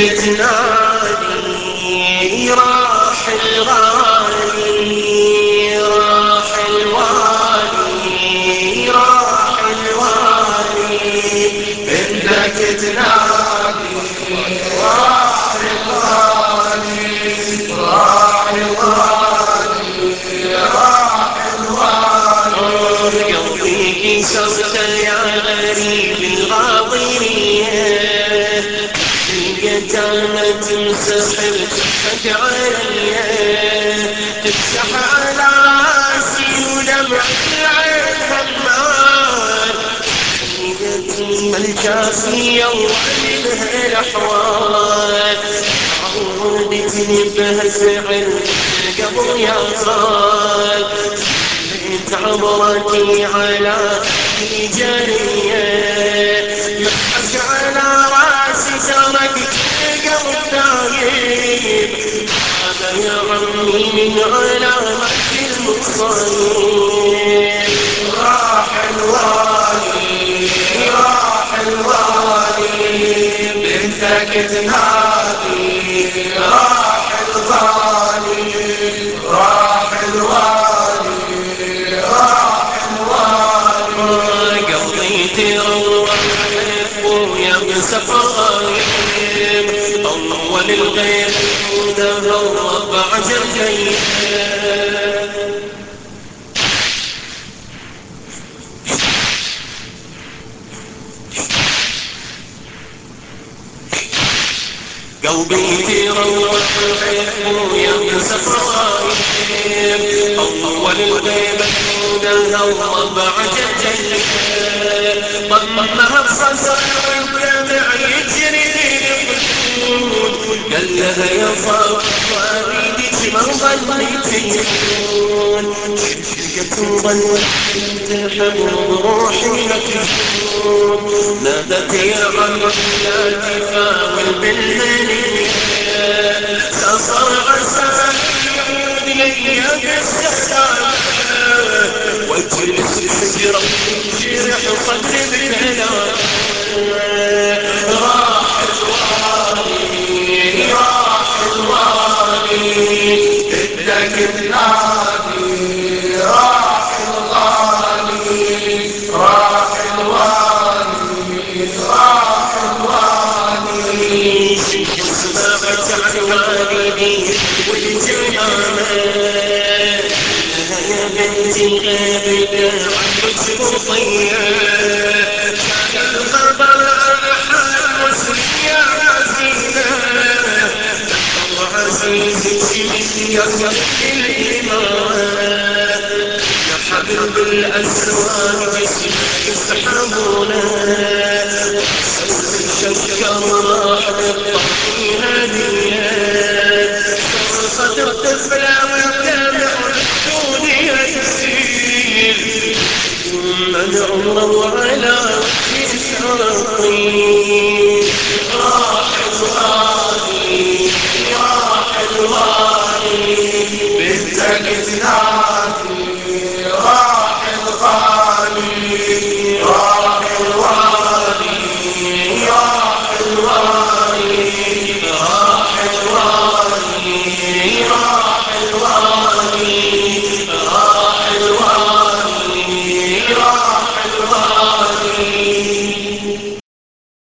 تنادي راح الغالي راح الوالي راح الوالي بنتك تنادي راح الغالي راح الغالي راح الوالي قلبي كسرت يا غريب الغاضريه اليتامى تنسحب حق عليا تمسح على راسي ودمع العين همال يتيم الجافية وعلمها الأحوال عودتني بهالزعل قبل يا خال لقيت عبرتي على جارية مسحك على راسي تركت القلب دايب هذا يا عمي من علامات المصايب راح الوالي راح الوالي بنتك تنادي راح الغالي راح الوالي راح الوالي قلبي تروح ويا بسفايب أول الغيب وده الربع جنبي قلبي تروح ويا بسفايب أول الغيب وده الربع جنبي ضمها بصدر والدمع يجري قال لها يا فاطمة اريدك ما ظنيتي تكون شفقة ظنيت ترحم روحي مكتون نادت يا عم لا تفاول بالمنية سافر عسى يعود لي بالسلامة واجلس الحجرة جرح صدري بكلام راح الوالي راح الوالي بدك تنادي راح الوالي راح الوالي راح الوالي سمعت عن والدي والجمامة يا بنتي غيبك عنك مطية كان الخبر عن حال مسلم يا حزينة عزيزتي يا الإمام حبيب الأسوار جسمك يسحبونه شكر راح الطفل هديه صدر طفله والدمع الدنيا يسيل من عمره على وجه شرقي